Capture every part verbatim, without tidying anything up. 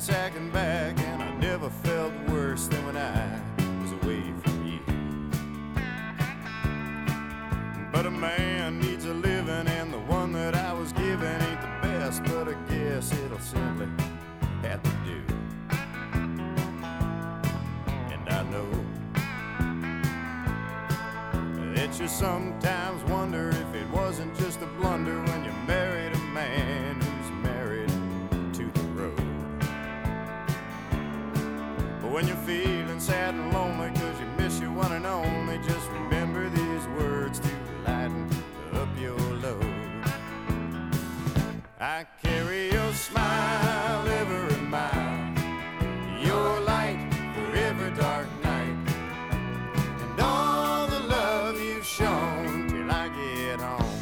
ransacking back, and I never felt worse than when I was away from you. But a man needs a living, and the one that I was given ain't the best, but I guess it'll simply have to do. And I know that you sometimes wonder if it wasn't just a blunder when you married a man who's married to the road. But when you're feeling sad and lonely cause you miss your one and only, just remember these words to lighten up your load. I carry your smile every mile, your light for every dark night, and all the love you've shown till I get home.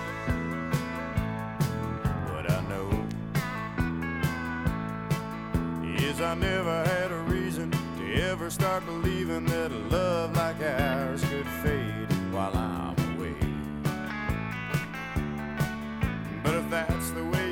What I know is I never had a reason to ever start believing that a love like ours could fade while I'm away. But if that's the way